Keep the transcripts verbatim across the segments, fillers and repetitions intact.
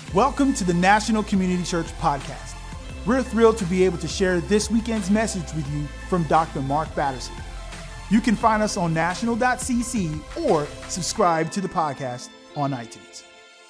Welcome to the National Community Church Podcast. We're thrilled to be able to share this weekend's message with you from Doctor Mark Batterson. You can find us on national dot c c or subscribe to the podcast on iTunes.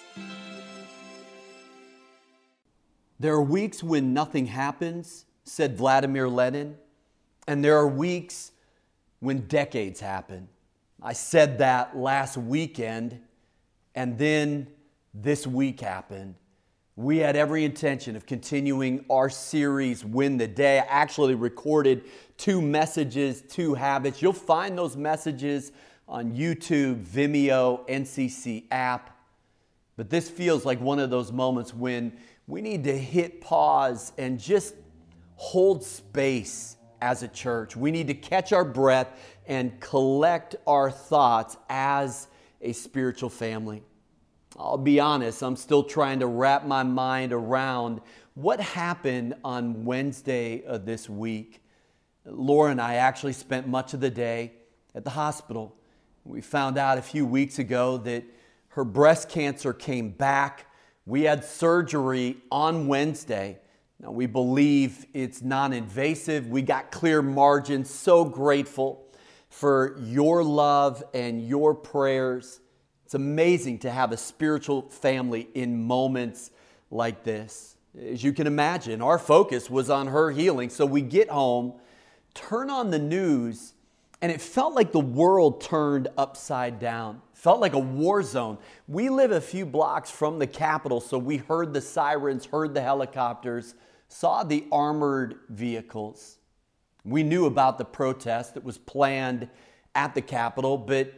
There are weeks when nothing happens, said Vladimir Lenin, and there are weeks when decades happen. I said that last weekend, and then this week happened. We had every intention of continuing our series, Win the Day. I actually recorded two messages, two habits. You'll find those messages on YouTube, Vimeo, N C C app. But this feels like one of those moments when we need to hit pause and just hold space as a church. We need to catch our breath and collect our thoughts as a spiritual family. I'll be honest, I'm still trying to wrap my mind around what happened on Wednesday of this week. Laura and I actually spent much of the day at the hospital. We found out a few weeks ago that her breast cancer came back. We had surgery on Wednesday. Now, we believe it's non-invasive. We got clear margins. So grateful for your love and your prayers. It's amazing to have a spiritual family in moments like this. As you can imagine, our focus was on her healing. So we get home, turn on the news, and it felt like the world turned upside down. Felt like a war zone. We live a few blocks from the Capitol, so we heard the sirens, heard the helicopters, saw the armored vehicles. We knew about the protest that was planned at the Capitol, but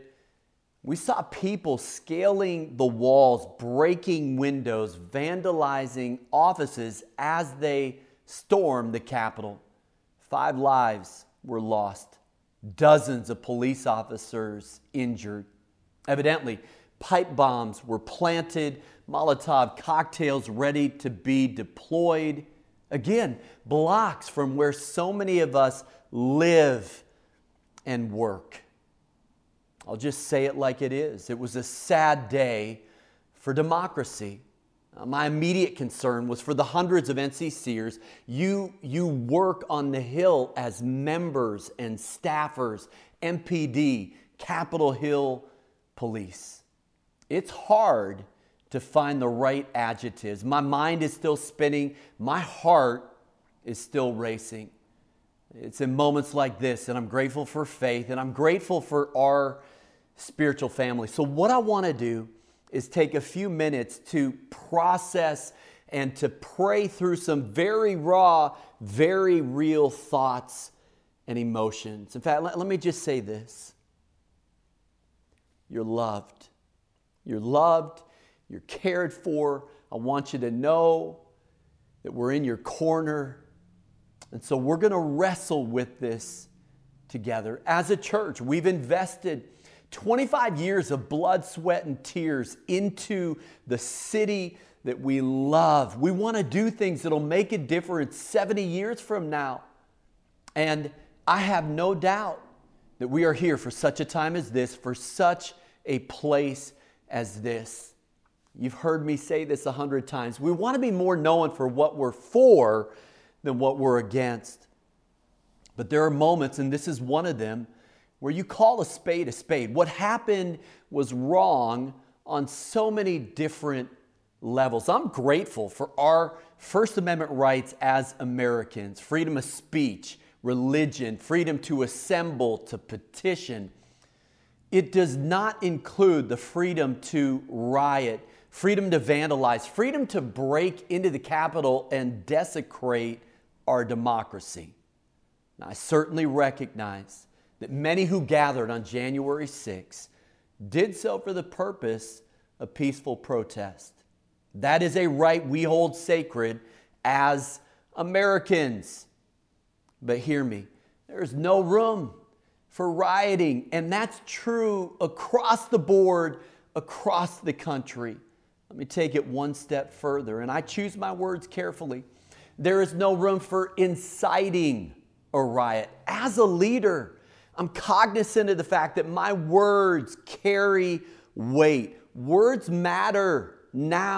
we saw people scaling the walls, breaking windows, vandalizing offices as they stormed the Capitol. Five lives were lost. Dozens of police officers injured. Evidently, pipe bombs were planted, Molotov cocktails ready to be deployed. Again, blocks from where so many of us live and work. I'll just say it like it is. It was a sad day for democracy. Uh, my immediate concern was for the hundreds of N C C ers. You, you work on the Hill as members and staffers, M P D, Capitol Hill Police. It's hard to find the right adjectives. My mind is still spinning. My heart is still racing. It's in moments like this, and I'm grateful for faith, and I'm grateful for our spiritual family. So what I want to do is take a few minutes to process and to pray through some very raw, very real thoughts and emotions. In fact, let, let me just say this. You're loved. You're loved. You're cared for. I want you to know that we're in your corner. And so we're going to wrestle with this together. As a church, we've invested twenty-five years of blood, sweat, and tears into the city that we love. We want to do things that'll make a difference seventy years from now. And I have no doubt that we are here for such a time as this, for such a place as this. You've heard me say this a hundred times. We want to be more known for what we're for than what we're against. But there are moments, and this is one of them, where you call a spade a spade. What happened was wrong on so many different levels. I'm grateful for our First Amendment rights as Americans. Freedom of speech, religion, freedom to assemble, to petition. It does not include the freedom to riot, freedom to vandalize, freedom to break into the Capitol and desecrate our democracy. Now, I certainly recognize that many who gathered on January sixth did so for the purpose of peaceful protest. That is a right we hold sacred as Americans. But hear me, there's no room for rioting, and that's true across the board, across the country. Let me take it one step further, and I choose my words carefully. There is no room for inciting a riot. As a leader, I'm cognizant of the fact that my words carry weight. Words matter now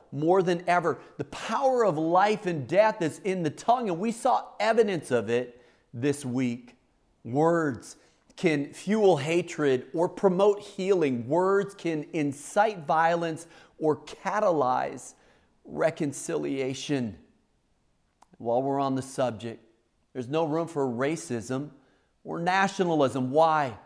more than ever. The power of life and death is in the tongue, and we saw evidence of it this week. Words can fuel hatred or promote healing. Words can incite violence or catalyze reconciliation. While we're on the subject, there's no room for racism or nationalism. Why?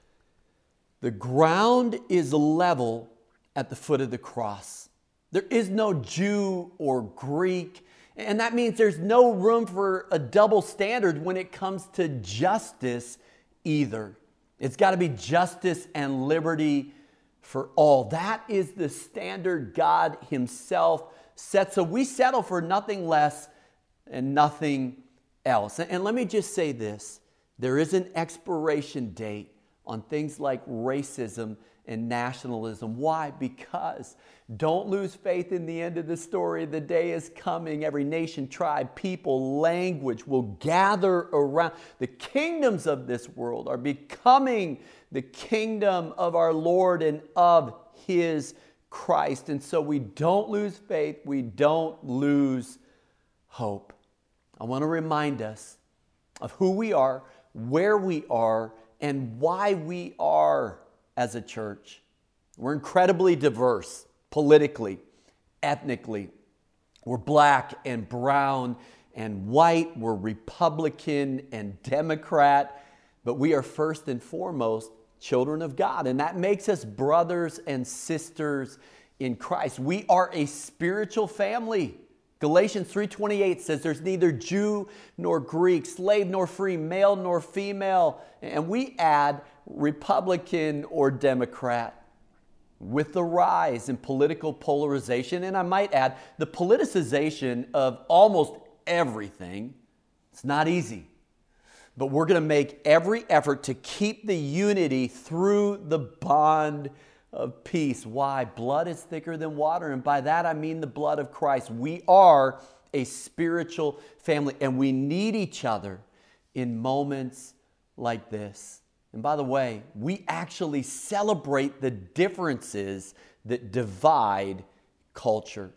The ground is level at the foot of the cross. There is no Jew or Greek, and that means there's no room for a double standard when it comes to justice either. It's got to be justice and liberty for all. That is the standard God Himself sets. So we settle for nothing less and nothing else. And let me just say this. There is an expiration date on things like racism and nationalism. Why? Because don't lose faith in the end of the story. The day is coming. Every nation, tribe, people, language will gather around. The kingdoms of this world are becoming the kingdom of our Lord and of His Christ. And so we don't lose faith. We don't lose hope. I want to remind us of who we are, where we are, and why we are as a church. We're incredibly diverse politically, ethnically. We're black and brown and white. We're Republican and Democrat. But we are first and foremost children of God. And that makes us brothers and sisters in Christ. We are a spiritual family. Galatians three twenty-eight says there's neither Jew nor Greek, slave nor free, male nor female. And we add Republican or Democrat. With the rise in political polarization, and I might add, the politicization of almost everything, it's not easy. But we're going to make every effort to keep the unity through the bond of peace. Why? Blood is thicker than water, and by that I mean the blood of Christ. We are a spiritual family, and we need each other in moments like this. And by the way, we actually celebrate the differences that divide culture.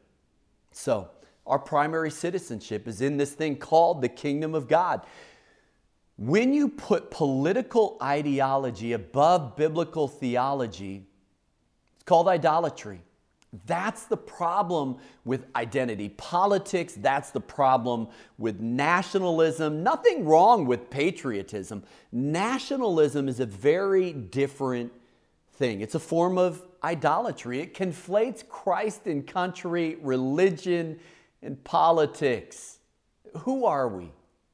So, our primary citizenship is in this thing called the kingdom of God. When you put political ideology above biblical theology, it's called idolatry. That's the problem with identity politics. That's the problem with nationalism. Nothing wrong with patriotism. Nationalism is a very different thing. It's a form of idolatry. It conflates Christ and country, religion, and politics. Who are we?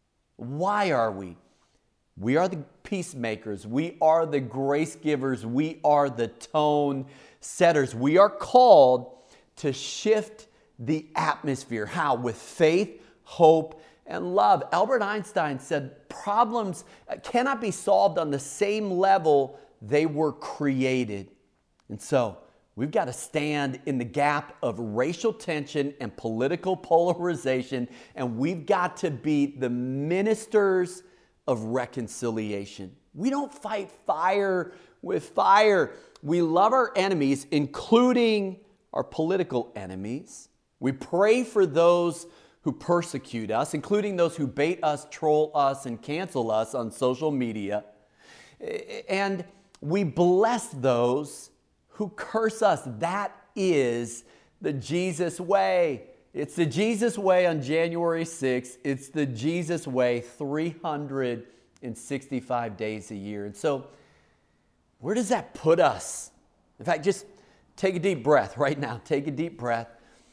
Why are we? We are the peacemakers. We are the grace givers. We are the tone setters. We are called to shift the atmosphere. How? With faith, hope, and love. Albert Einstein said problems cannot be solved on the same level they were created. And so we've got to stand in the gap of racial tension and political polarization, and we've got to be the ministers of reconciliation. We don't fight fire with fire. We love our enemies, including our political enemies. We pray for those who persecute us, including those who bait us, troll us, and cancel us on social media. And we bless those who curse us. That is the Jesus way. It's the Jesus way on January sixth. It's the Jesus way three hundred sixty-five days a year. And so, where does that put us? In fact, just take a deep breath right now. Take a deep breath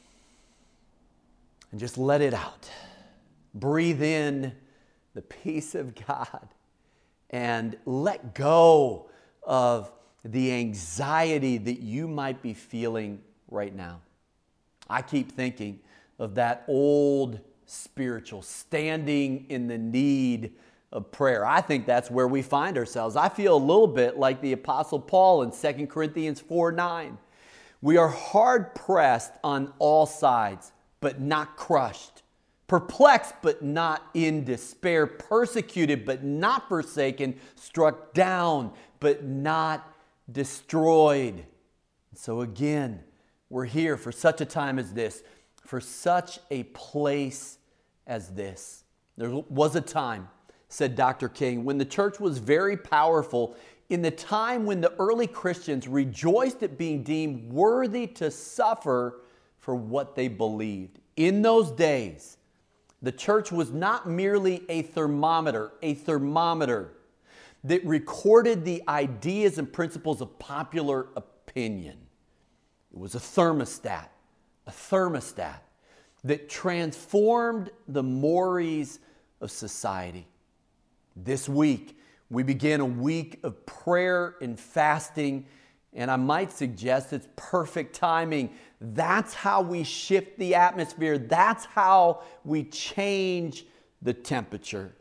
and just let it out. Breathe in the peace of God and let go of the anxiety that you might be feeling right now. I keep thinking of that old spiritual, standing in the need of prayer. I think that's where we find ourselves. I feel a little bit like the Apostle Paul in Second Corinthians four nine. We are hard pressed on all sides, but not crushed. Perplexed, but not in despair. Persecuted, but not forsaken. Struck down, but not destroyed. So again, We're here for such a time as this, for such a place as this. There was a time, said Doctor King, when the church was very powerful, in the time when the early Christians rejoiced at being deemed worthy to suffer for what they believed. In those days, the church was not merely a thermometer, a thermometer that recorded the ideas and principles of popular opinion. It was a thermostat, a thermostat that transformed the mores of society. This week, we begin a week of prayer and fasting, and I might suggest it's perfect timing. That's how we shift the atmosphere. That's how we change the temperature.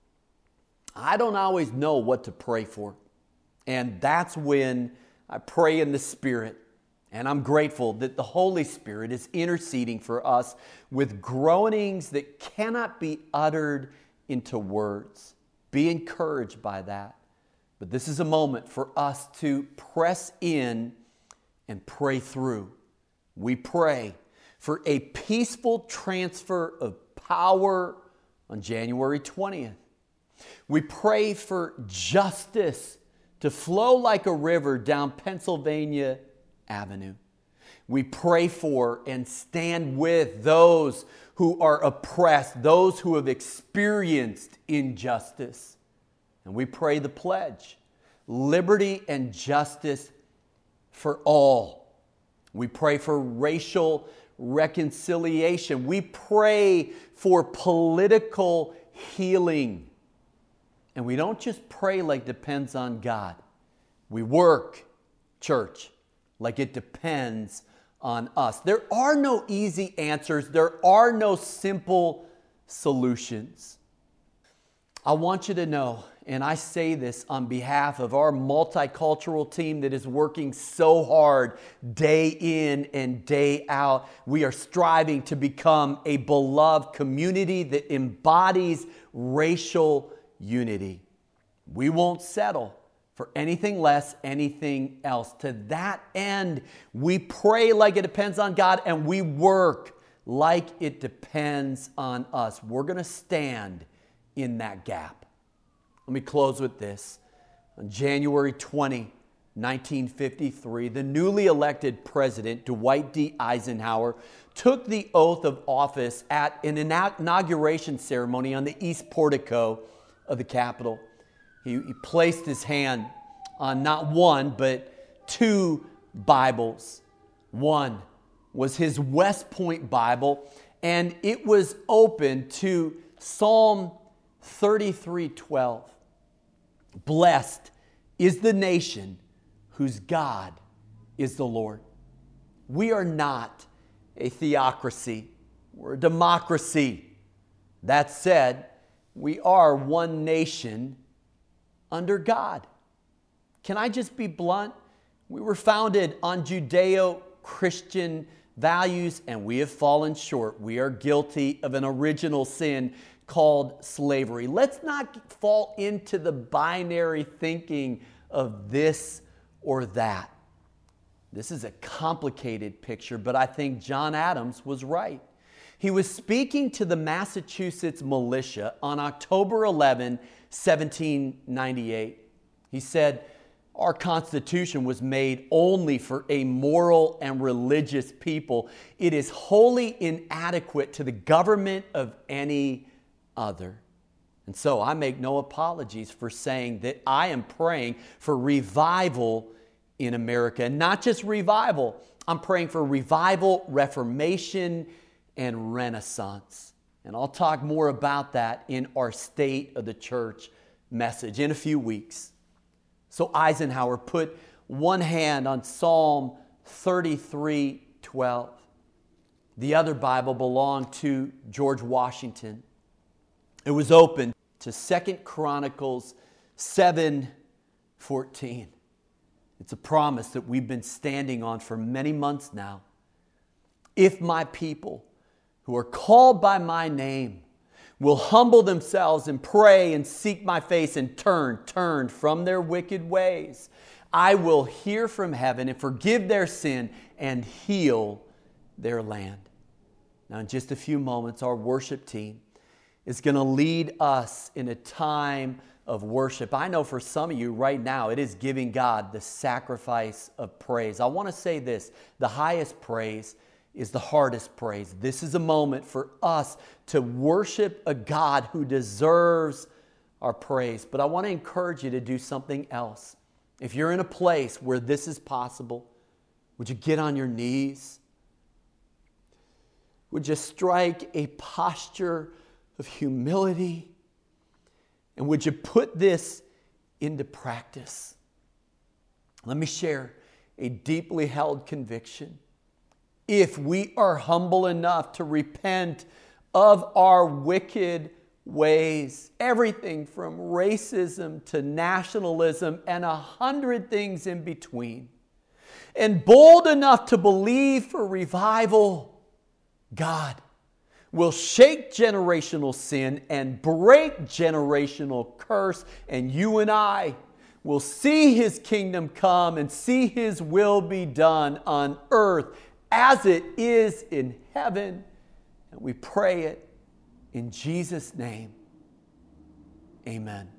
I don't always know what to pray for, and that's when I pray in the Spirit. And I'm grateful that the Holy Spirit is interceding for us with groanings that cannot be uttered into words. Be encouraged by that. But this is a moment for us to press in and pray through. We pray for a peaceful transfer of power on January twentieth. We pray for justice to flow like a river down Pennsylvania Avenue. We pray for and stand with those who are oppressed, those who have experienced injustice. And we pray the pledge, liberty and justice for all. We pray for racial reconciliation. We pray for political healing. And we don't just pray like it depends on God. We work, church, like it depends on us. There are no easy answers. There are no simple solutions. I want you to know, and I say this on behalf of our multicultural team that is working so hard day in and day out. We are striving to become a beloved community that embodies racial unity. We won't settle for anything less, anything else. To that end, we pray like it depends on God, and we work like it depends on us. We're going to stand in that gap. Let me close with this. On January twentieth, nineteen fifty-three, the newly elected president, Dwight D. Eisenhower, took the oath of office at an inauguration ceremony on the east portico of the Capitol. He, he placed his hand on not one, but two Bibles. One was his West Point Bible, and it was open to Psalm thirty-three twelve. Blessed is the nation whose God is the Lord. We are not a theocracy. We're a democracy. That said, we are one nation under God. Can I just be blunt? We were founded on Judeo-Christian values, and we have fallen short. We are guilty of an original sin called slavery. Let's not fall into the binary thinking of this or that. This is a complicated picture, but I think John Adams was right. He was speaking to the Massachusetts militia on October eleventh, seventeen ninety-eight. He said, "Our Constitution was made only for a moral and religious people. It is wholly inadequate to the government of any other." And so I make no apologies for saying that I am praying for revival in America. And not just revival, I'm praying for revival, reformation, and renaissance. And I'll talk more about that in our State of the Church message in a few weeks. So Eisenhower put one hand on Psalm thirty-three twelve. The other Bible belonged to George Washington. It was open to Second Chronicles seven fourteen. It's a promise that we've been standing on for many months now. If my people who are called by my name will humble themselves and pray and seek my face and turn, turn from their wicked ways, I will hear from heaven and forgive their sin and heal their land. Now, in just a few moments, our worship team is going to lead us in a time of worship. I know for some of you right now, it is giving God the sacrifice of praise. I want to say this, the highest praise is the hardest praise. This is a moment for us to worship a God who deserves our praise. But I want to encourage you to do something else. If you're in a place where this is possible, would you get on your knees? Would you strike a posture of humility? And would you put this into practice? Let me share a deeply held conviction. If we are humble enough to repent of our wicked ways, everything from racism to nationalism and a hundred things in between, and bold enough to believe for revival, God will shake generational sin and break generational curse, and you and I will see His kingdom come and see His will be done on earth as it is in heaven. And we pray it in Jesus' name. Amen.